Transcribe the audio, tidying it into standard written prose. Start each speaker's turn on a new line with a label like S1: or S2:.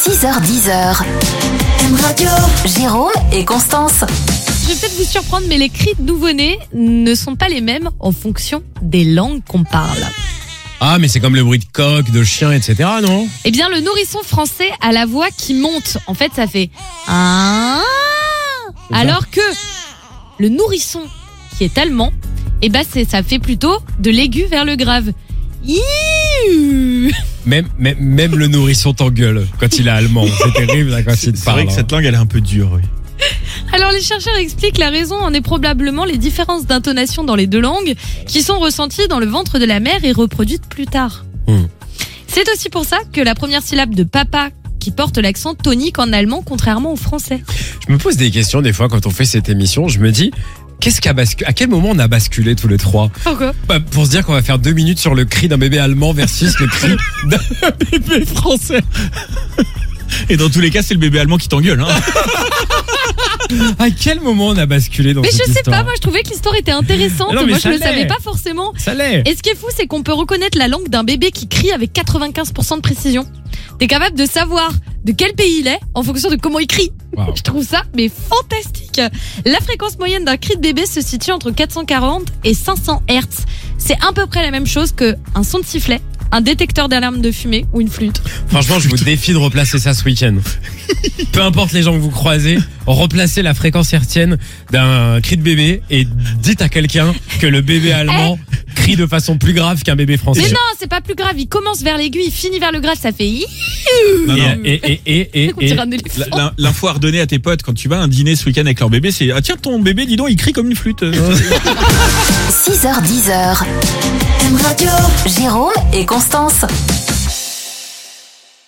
S1: 6h10. Radio. Jérôme et Constance.
S2: Je vais peut-être vous surprendre, mais les cris de nouveau-nés ne sont pas les mêmes en fonction des langues qu'on parle.
S3: Ah, mais c'est comme le bruit de coq, de chien, etc., non?
S2: Eh bien, le nourrisson français a la voix qui monte. En fait, ça fait ah, alors que le nourrisson qui est allemand, eh ben ça fait plutôt de l'aigu vers le grave. Iiii.
S3: Même le nourrisson t'engueule quand il est allemand. C'est terrible là, quand il te
S4: C'est
S3: parle.
S4: vrai que cette langue, elle est un peu dure, oui.
S2: Alors les chercheurs expliquent la raison en est probablement les différences d'intonation dans les deux langues qui sont ressenties dans le ventre de la mère et reproduites plus tard. C'est aussi pour ça que la première syllabe de papa qui porte l'accent tonique en allemand contrairement au français.
S3: Je me pose des questions des fois quand on fait cette émission. Je me dis, à quel moment on a basculé tous les trois?
S2: Pourquoi?
S3: Pour se dire qu'on va faire 2 minutes sur le cri d'un bébé allemand versus le cri d'un bébé français.
S4: Et dans tous les cas, c'est le bébé allemand qui t'engueule. Hein.
S3: À quel moment on a basculé dans
S2: Mais
S3: cette
S2: je sais
S3: histoire?
S2: pas, moi je trouvais que l'histoire était intéressante.
S3: Non, mais
S2: Moi
S3: ça
S2: je le
S3: l'est.
S2: savais pas forcément.
S3: Ça l'est.
S2: Et ce qui est fou, c'est qu'on peut reconnaître la langue d'un bébé qui crie avec 95% de précision. T'es capable de savoir de quel pays il est en fonction de comment il crie.
S3: Wow.
S2: Je trouve ça mais fantastique. La fréquence moyenne d'un cri de bébé se situe entre 440 et 500 Hz. C'est à peu près la même chose qu'un son de sifflet, un détecteur d'alarme de fumée ou une flûte.
S3: Franchement, je vous défie de replacer ça ce week-end. Peu importe les gens que vous croisez, replacez la fréquence hertzienne d'un cri de bébé et dites à quelqu'un que le bébé allemand crie de façon plus grave qu'un bébé français.
S2: Mais non, c'est pas plus grave. Il commence vers l'aigu, il finit vers le grave, ça fait
S4: Non, non.
S3: Et
S2: on dirait un éléphant.
S4: L'info à redonner à tes potes quand tu vas à un dîner ce week-end avec leur bébé, c'est ah tiens ton bébé, dis donc, il crie comme une flûte.
S1: 6h10. Radio. Jérôme et Constance.